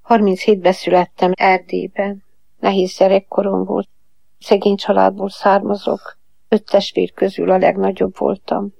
37-ben születtem Erdélyben. Nehéz gyerekkorom volt. Szegény családból származok. 5 testvér közül a legnagyobb voltam.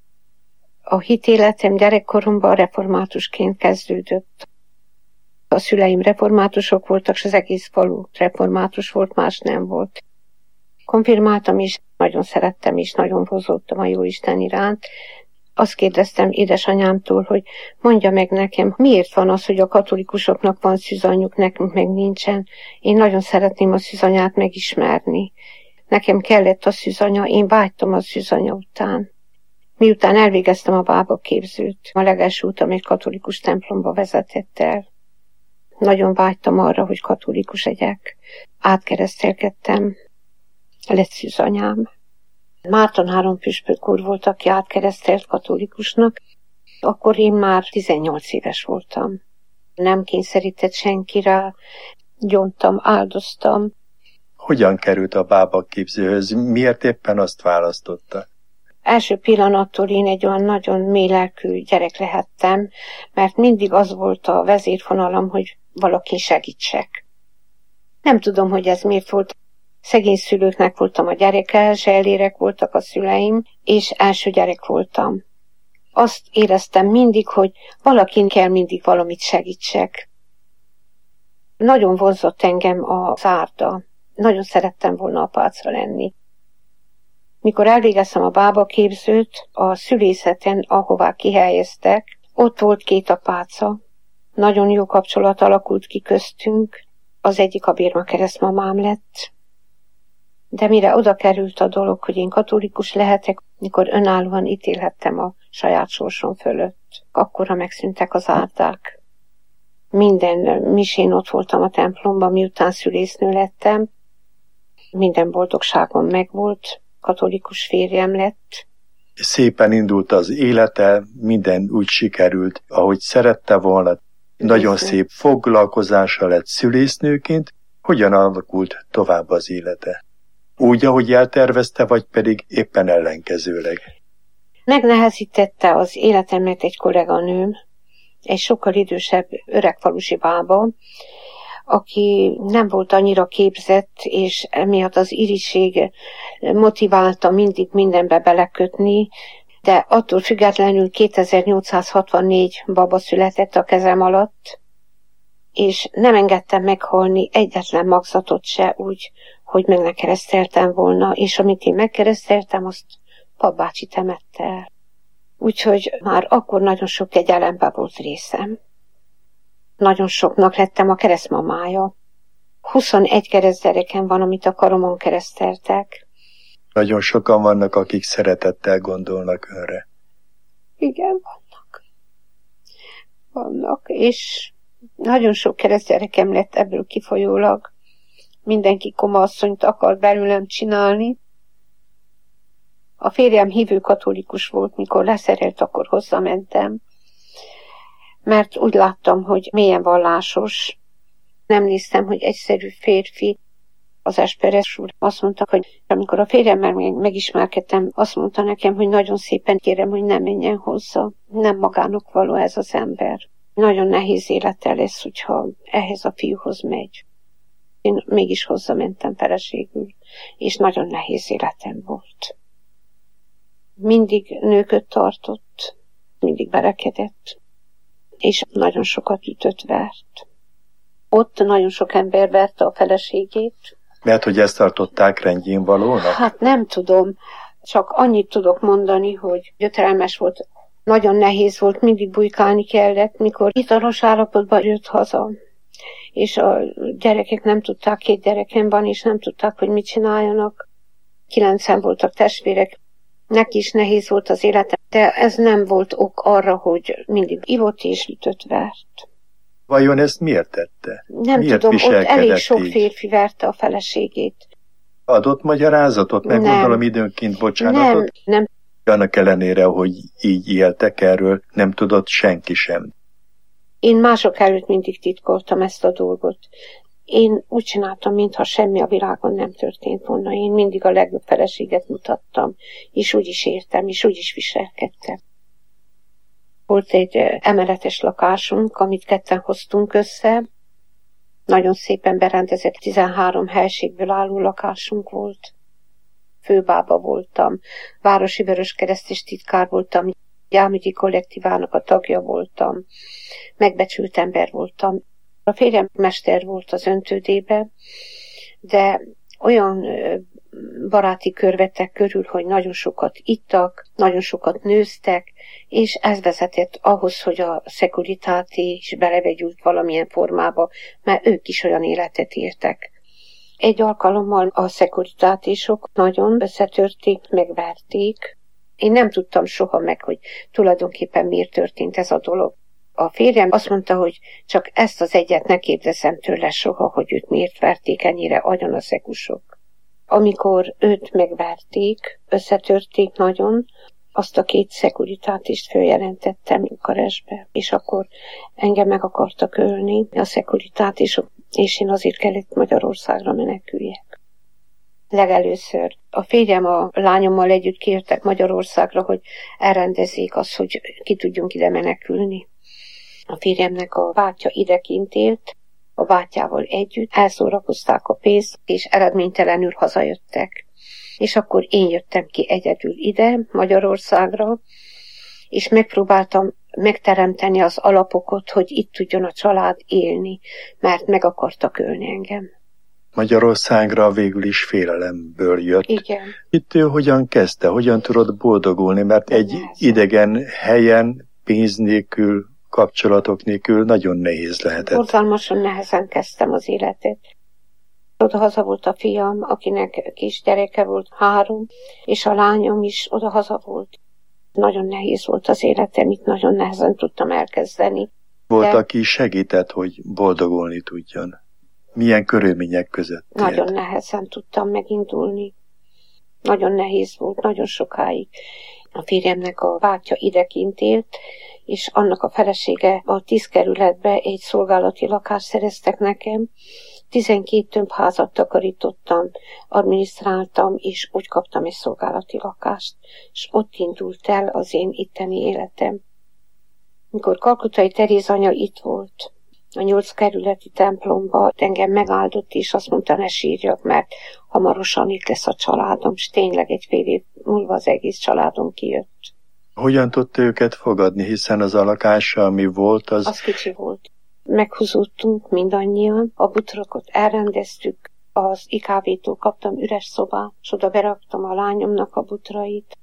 A hitéletem gyerekkoromban reformátusként kezdődött. A szüleim reformátusok voltak, és az egész falu református volt, más nem volt. Konfirmáltam is, nagyon szerettem és nagyon hozottam a Jóisten iránt. Azt kérdeztem édesanyámtól, hogy mondja meg nekem, miért van az, hogy a katolikusoknak van szűzanyjuk, nekünk meg nincsen. Én nagyon szeretném a szűzanyát megismerni. Nekem kellett a szűzanya, én vágytam a szűzanya után. Miután elvégeztem a bábaképzőt, a legelső utam egy katolikus templomba vezetett el. Nagyon vágytam arra, hogy katolikus legyek. Átkeresztelkedtem. Lett szűzanyám. Márton 3 püspök úr volt, aki átkeresztelt katolikusnak. Akkor én már 18 éves voltam. Nem kényszerített senki rá, gyóntam, áldoztam. Hogyan került a bábaképzőhöz? Miért éppen azt választotta? Első pillanattól én egy olyan nagyon mélylelkű gyerek lehettem, mert mindig az volt a vezérfonalam, hogy valakin segítsek. Nem tudom, hogy ez miért volt. Szegény szülőknek voltam a gyereke, zsellérek voltak a szüleim, és első gyerek voltam. Azt éreztem mindig, hogy valakin kell mindig valamit segítsek. Nagyon vonzott engem a zárda. Nagyon szerettem volna apáca lenni. Mikor elvégeztem a bábaképzőt, a szülészeten, ahová kihelyeztek, ott volt 2 apáca. Nagyon jó kapcsolat alakult ki köztünk. Az egyik a Bérma keresztmamám lett. De mire oda került a dolog, hogy én katolikus lehetek, mikor önállóan ítélhettem a saját sorsom fölött, akkora megszűntek az árdák. Minden misén ott voltam a templomban, miután szülésznő lettem. Minden boldogságom megvolt, katolikus férjem lett. Szépen indult az élete, minden úgy sikerült, ahogy szerette volna. Nagyon szép foglalkozása lett szülésznőként. Hogyan alakult tovább az élete? Úgy, ahogy eltervezte, vagy pedig éppen ellenkezőleg? Megnehezítette az életemet egy kolléganőm, egy sokkal idősebb öregfalusi bába, aki nem volt annyira képzett, és emiatt az irigység motiválta mindig mindenbe belekötni, de attól függetlenül 2864 baba született a kezem alatt, és nem engedtem meghalni egyetlen magzatot se úgy, hogy meg ne kereszteltem volna, és amit én megkereszteltem, azt papbácsi temette el. Úgyhogy már akkor nagyon sok kegyelemben volt részem. Nagyon soknak lettem a keresztmamája. 21 keresztgyerekem van, amit a karomon kereszteltek. Nagyon sokan vannak, akik szeretettel gondolnak önre. Igen, vannak, és nagyon sok keresztgyerekem lett ebből kifolyólag. Mindenki komasszonyt akar belőlem csinálni. A férjem hívő katolikus volt, mikor leszerelt, akkor hozzamentem. Mert úgy láttam, hogy mélyen vallásos. Nem néztem, hogy egyszerű férfi. Az Esperes úr azt mondta, hogy amikor a férjemmel megismerkedtem, azt mondta nekem, hogy nagyon szépen kérem, hogy ne menjen hozzá. Nem magának való ez az ember. Nagyon nehéz élete lesz, hogyha ehhez a fiúhoz megy. Én mégis hozzamentem feleségül, és nagyon nehéz életem volt. Mindig nőköt tartott, mindig verekedett, és nagyon sokat ütött, vert. Ott nagyon sok ember verte a feleségét. Mert hogy ezt tartották rendjén valónak? Hát nem tudom, csak annyit tudok mondani, hogy gyötrelmes volt, nagyon nehéz volt, mindig bujkálni kellett, mikor italos állapotban jött haza. És a gyerekek nem tudták, 2 gyerekem van, és nem tudták, hogy mit csináljanak. 9-en voltak testvérek, neki is nehéz volt az élete, de ez nem volt ok arra, hogy mindig ivott és ütött, vert. Vajon ezt miért tette? Nem miért tudom, ott elég sok így? férfi verte a feleségét. Adott magyarázatot, meg gondolom időnként bocsánatot? Nem. Annak ellenére, hogy így éltek erről, nem tudott senki sem. Én mások előtt mindig titkoltam ezt a dolgot. Én úgy csináltam, mintha semmi a világon nem történt volna. Én mindig a legjobb feleséget mutattam, és úgy is értem, és úgy is viselkedtem. Volt egy emeletes lakásunk, amit ketten hoztunk össze. Nagyon szépen berendezett 13 helységből álló lakásunk volt. Főbába voltam, városi vöröskeresztes titkár voltam, gyámügyi kollektívának a tagja voltam, megbecsült ember voltam. A férjem mester volt az öntődébe, de olyan baráti kör vettek körül, hogy nagyon sokat ittak, nagyon sokat nőztek, és ez vezetett ahhoz, hogy a Securitate is belevegyült valamilyen formába, mert ők is olyan életet éltek. Egy alkalommal a Securitatésok nagyon összetörték, megverték. Én nem tudtam soha meg, hogy tulajdonképpen miért történt ez a dolog. A férjem azt mondta, hogy csak ezt az egyet ne kérdezem tőle soha, hogy őt miért verték ennyire agyon a szekusok. Amikor őt megverték, összetörték nagyon, azt a 2 Securitátist följelentettem Bukarestbe, és akkor engem meg akartak ölni a Securitátésok, és én azért kellett Magyarországra meneküljek. Legelőször a férjem a lányommal együtt kértek Magyarországra, hogy elrendezzék azt, hogy ki tudjunk ide menekülni. A férjemnek a bátyja idekint élt, a bátyjával együtt elszórakozták a pénzt, és eredménytelenül hazajöttek. És akkor én jöttem ki egyedül ide, Magyarországra, és megpróbáltam megteremteni az alapokat, hogy itt tudjon a család élni, mert meg akartak ölni engem. Magyarországra végül is félelemből jött. Igen. Itt ő hogyan kezdte, hogyan tudott boldogulni, mert egy idegen helyen, pénz nélkül, kapcsolatok nélkül nagyon nehéz lehetett. Borzalmasan nehezen kezdtem az életet. Odahaza volt a fiam, akinek kisgyereke volt 3, és a lányom is odahaza volt. Nagyon nehéz volt az életem, itt nagyon nehezen tudtam elkezdeni. Volt, aki segített, hogy boldogulni tudjon. Milyen körülmények között? Nagyon nehezen tudtam megindulni. Nagyon nehéz volt, nagyon sokáig. A férjemnek a bátyja idekint élt, és annak a felesége a 10 kerületbe egy szolgálati lakást szereztek nekem. 12 tömbházat takarítottam, adminisztráltam, és úgy kaptam egy szolgálati lakást, és ott indult el az én itteni életem. Mikor Kalkutai Teréz anya itt volt, a 8 kerületi templomba, engem megáldott, és azt mondta, ne sírjak, mert hamarosan itt lesz a családom, és tényleg egy fél év múlva az egész családom kijött. Hogyan tudta őket fogadni, hiszen az a lakása, ami volt, az kicsi volt. Meghúzódtunk mindannyian, a butrakot elrendeztük, az IKV-tól kaptam üres szobát, és oda beraktam a lányomnak a butrait.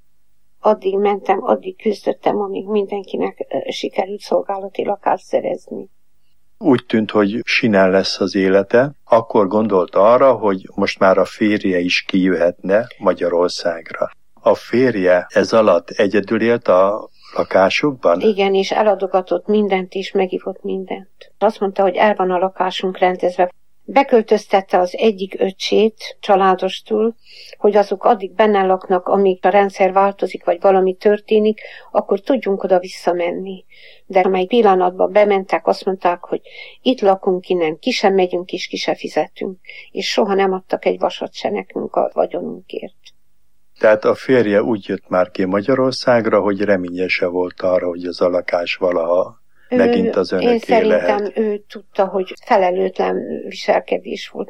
Addig mentem, addig küzdöttem, amíg mindenkinek sikerült szolgálati lakást szerezni. Úgy tűnt, hogy sinen lesz az élete, akkor gondolt arra, hogy most már a férje is kijöhetne Magyarországra. A férje ez alatt egyedül élt a lakásukban? Igen, és eladogatott mindent, és megivott mindent. Azt mondta, hogy el van a lakásunk rendezve. Beköltöztette az egyik öccsét családostól, hogy azok addig benne laknak, amíg a rendszer változik, vagy valami történik, akkor tudjunk oda visszamenni. De amely pillanatban bementek, azt mondták, hogy itt lakunk innen, ki sem megyünk és ki sem fizetünk, és soha nem adtak egy vasat se nekünk a vagyonunkért. Tehát a férje úgy jött már ki Magyarországra, hogy reményese volt arra, hogy az a lakás valaha megint az önöké én szerintem lehet. Ő tudta, hogy felelőtlen viselkedés volt.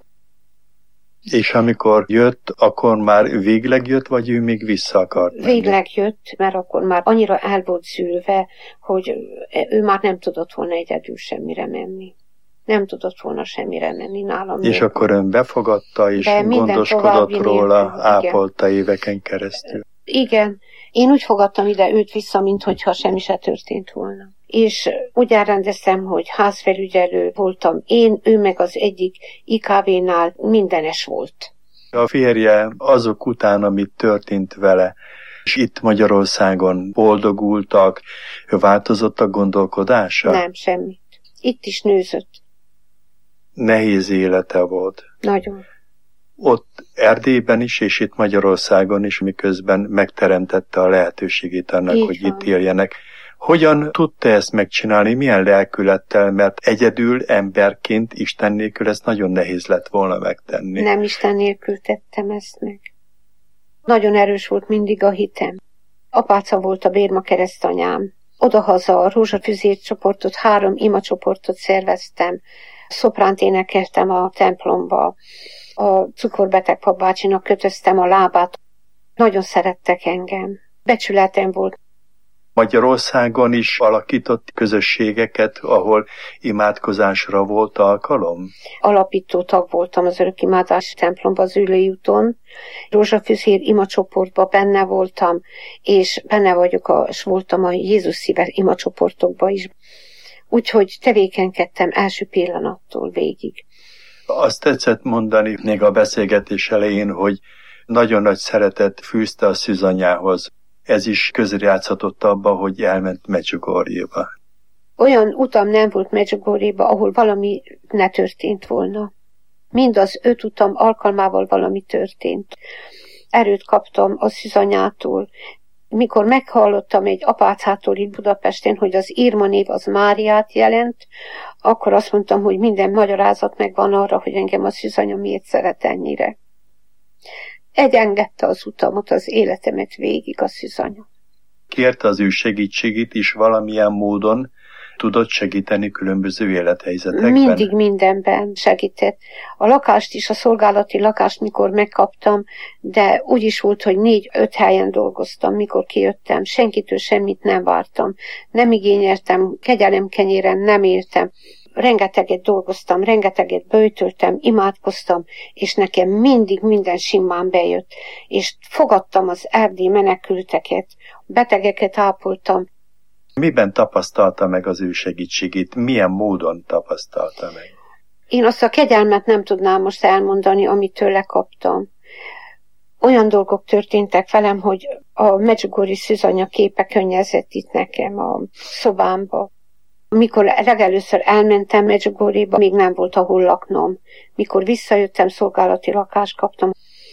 És amikor jött, akkor már végleg jött, vagy ő még vissza akart menni? Végleg jött, mert akkor már annyira el volt szülve, hogy ő már nem tudott volna egyedül semmire menni. Nem tudott volna semmire menni nálam. És akkor ön befogadta, és gondoskodott róla, ápolta éveken keresztül. Igen. Én úgy fogadtam ide őt vissza, minthogyha semmi se történt volna. És úgy elrendeztem, hogy házfelügyelő voltam én, ő meg az egyik IKV-nál mindenes volt. A férje azok után, amit történt vele, és itt Magyarországon boldogultak, változott a gondolkodása? Nem, semmit. Itt is nőzött. Nehéz élete volt. Nagyon. Ott Erdélyben is, és itt Magyarországon is, miközben megteremtette a lehetőségét annak, így hogy van. Itt éljenek. Hogyan tudta ezt megcsinálni, milyen lelkülettel, mert egyedül emberként Isten nélkül ezt nagyon nehéz lett volna megtenni. Nem Isten nélkül tettem ezt meg. Nagyon erős volt mindig a hitem. Apáca volt a Bérma keresztanyám. Odahaza a rózsafüzér csoportot, 3 imacsoportot szerveztem. Szopránt énekeltem a templomba, a cukorbeteg papbácsinak kötöztem a lábát. Nagyon szerettek engem. Becsületem volt. Magyarországon is alakított közösségeket, ahol imádkozásra volt alkalom? Alapító tag voltam az örökimádás templomban az Ülői úton. Rózsafűszér imacsoportban benne voltam, és benne vagyok, és voltam a Jézus szíve imacsoportokban is. Úgyhogy tevékenykedtem első pillanattól végig. Azt tetszett mondani még a beszélgetés elején, hogy nagyon nagy szeretet fűzte a szűzanyához. Ez is közrejátszhatott abba, hogy elment Medjugorjéba. Olyan utam nem volt Medjugorjéba, ahol valami ne történt volna. Mind az 5 utam alkalmával valami történt. Erőt kaptam a szűzanyától. Mikor meghallottam egy apácától itt Budapesten, hogy az Irma név az Máriát jelent, akkor azt mondtam, hogy minden magyarázat megvan arra, hogy engem a szűzanya miért szeret ennyire. Egyengedte az utamat, az életemet végig a szűzanya. Kérte az ő segítségét is valamilyen módon, tudott segíteni különböző élethelyzetekben? Mindig mindenben segített. A lakást is, a szolgálati lakást, mikor megkaptam, de úgy is volt, hogy 4-5 helyen dolgoztam, mikor kijöttem. Senkitől semmit nem vártam. Nem igényeltem, kegyelemkenyéren nem éltem. Rengeteget dolgoztam, rengeteget böjtöltem, imádkoztam, és nekem mindig minden simán bejött. És fogadtam az erdélyi menekülteket, betegeket ápoltam. Miben tapasztalta meg az ő segítségét? Milyen módon tapasztalta meg? Én azt a kegyelmet nem tudnám most elmondani, amit tőle kaptam. Olyan dolgok történtek velem, hogy a Medjugorji szűzanya képe könnyezett itt nekem a szobámba. Mikor legelőször elmentem Medjugorjéba, még nem volt ahol laknom. Mikor visszajöttem, szolgálati lakást kaptam.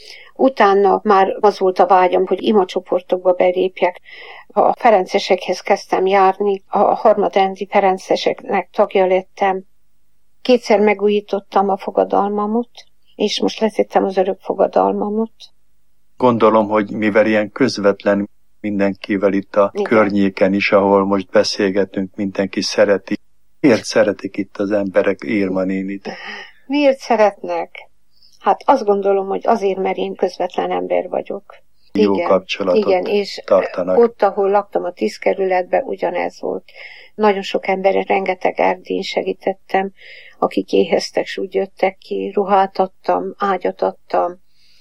Utána már az volt a vágyam, hogy imacsoportokba belépjek. A ferencesekhez kezdtem járni, a harmadrendi ferenceseknek tagja lettem. 2-szer megújítottam a fogadalmamot, és most letettem az örök fogadalmamot. Gondolom, hogy mivel ilyen közvetlen mindenkivel itt a környéken is, ahol most beszélgetünk, mindenki szereti. Miért szeretik itt az emberek Irma nénit? Miért szeretnek? Hát azt gondolom, hogy azért, mert én közvetlen ember vagyok. Jó kapcsolatot igen, és tartanak. Ott, ahol laktam a 10 kerületben, ugyanez volt. Nagyon sok emberre, rengeteg erdélyen segítettem, akik éheztek, s úgy jöttek ki, ruhát adtam, ágyat adtam,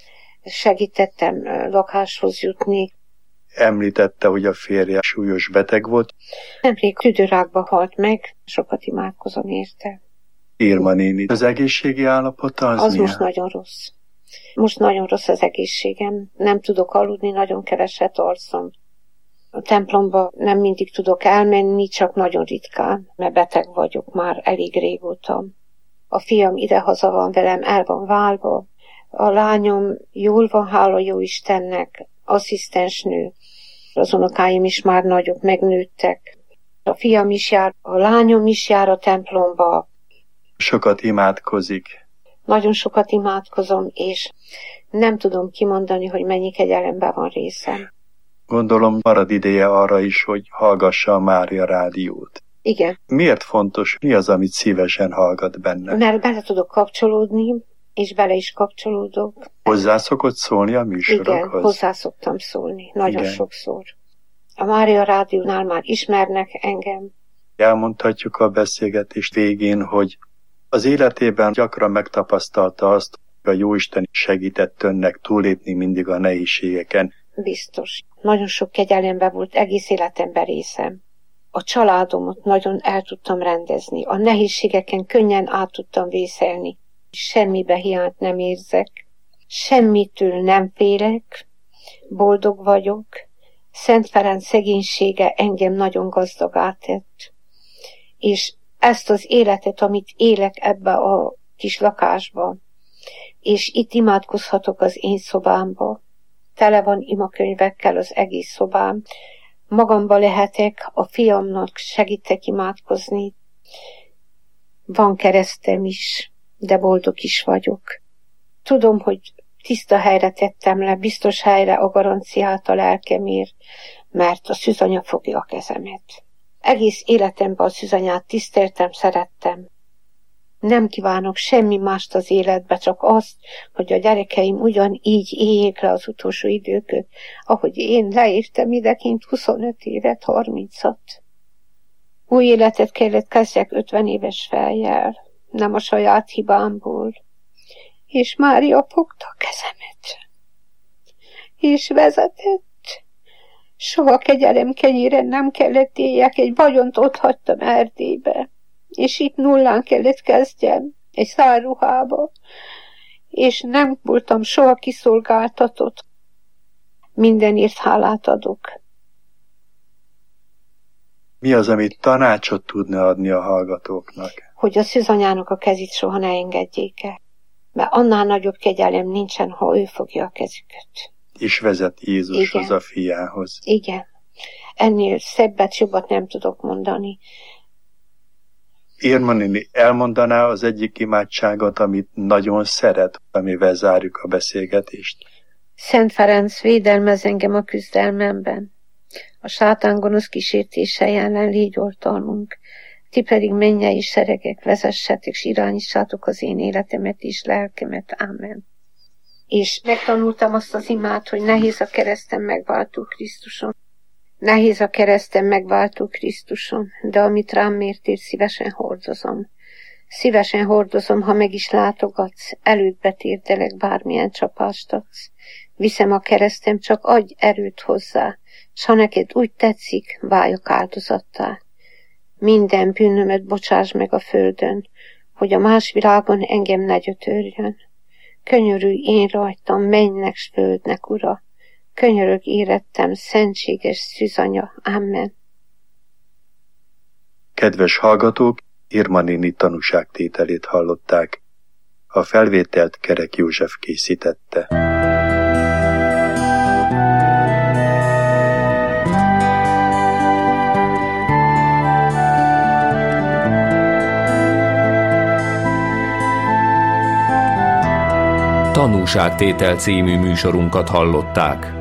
segítettem lakáshoz jutni. Említette, hogy a férje súlyos beteg volt. Nemrég tüdőrákba halt meg, sokat imádkozom érte. Irma néni, az egészségi állapota az milyen? Most nagyon rossz. Most nagyon rossz az egészségem. Nem tudok aludni, nagyon keveset alszom. A templomba nem mindig tudok elmenni, csak nagyon ritkán, mert beteg vagyok már elég régóta. A fiam idehaza van velem, el van válva. A lányom jól van, hála jó Istennek, asszisztensnő. Az unokáim is már nagyok, megnőttek. A fiam is jár, a lányom is jár a templomba. Sokat imádkozik. Nagyon sokat imádkozom, és nem tudom kimondani, hogy mennyi kegyelemben van részem. Gondolom marad ideje arra is, hogy hallgassa a Mária rádiót. Igen. Miért fontos? Mi az, amit szívesen hallgat benne? Mert bele tudok kapcsolódni, és bele is kapcsolódok. Hozzá szokott szólni a műsorokhoz? Igen, hozzá szoktam szólni, nagyon Igen. sokszor. A Mária rádiónál már ismernek engem. Elmondhatjuk a beszélgetés végén, hogy az életében gyakran megtapasztalta azt, hogy a Jóisten segített önnek túllépni mindig a nehézségeken. Biztos. Nagyon sok kegyelemben volt egész életemben részem. A családomat nagyon el tudtam rendezni. A nehézségeken könnyen át tudtam vészelni. Semmibe hiányt nem érzek. Semmitől nem félek. Boldog vagyok. Szent Ferenc szegénysége engem nagyon gazdagá tett. És ezt az életet, amit élek ebbe a kis lakásba, és itt imádkozhatok az én szobámba. Tele van imakönyvekkel az egész szobám. Magamba lehetek, a fiamnak segítek imádkozni. Van keresztem is, de boldog is vagyok. Tudom, hogy tiszta helyre tettem le, biztos helyre a garanciát a lelkemért, mert a szűzanya fogja a kezemet. Egész életemben a szűzanyát tiszteltem, szerettem. Nem kívánok semmi mást az életbe, csak azt, hogy a gyerekeim ugyanígy éljék le az utolsó időköt, ahogy én leértem idekint 25 évet, 30-at. Új életet kellett kezdjek 50 éves fejjel, nem a saját hibámból. És Mária fogta a kezemet, és vezetett. Soha kegyelem kenyére nem kellett éljek, egy vagyont ott hagytam Erdélybe, és itt nullán kellett kezdjem, egy szálruhába, és nem voltam soha kiszolgáltatott. Mindenért hálát adok. Mi az, amit tanácsot tudna adni a hallgatóknak? Hogy a szűzanyának a kezét soha ne engedjék el, mert annál nagyobb kegyelem nincsen, ha ő fogja a kezüket. És vezet Jézushoz, a fiához. Igen. Ennél szebbet, jobbat nem tudok mondani. Irma néni, elmondaná az egyik imádságot, amit nagyon szeret, amivel zárjuk a beszélgetést? Szent Ferenc, védelmez engem a küzdelmemben. A sátán gonosz kísértése ellen légy oltalmunk. Ti pedig mennyei seregek, vezessetek, és irányítsátok az én életemet és lelkemet. Ámen. És megtanultam azt az imát, hogy nehéz a kereszten megváltó Krisztusom. Nehéz a kereszten megváltó Krisztusom, de amit rám mértél, szívesen hordozom. Szívesen hordozom, ha meg is látogatsz, elődbe térdelek, bármilyen csapást adsz. Viszem a keresztem, csak adj erőt hozzá, s ha neked úgy tetszik, váljak áldozattá. Minden bűnömet bocsáss meg a földön, hogy a más világon engem ne gyötörjön. Könyörülj én rajtam, mennynek s földnek, Ura. Könyörög érettem, szentséges szűzanya. Amen. Kedves hallgatók, Irma néni tanúságtételét hallották. A felvételt Kerek József készítette. Tanúságtétel című műsorunkat hallották.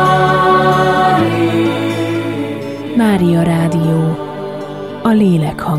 Mária Rádió, a lélek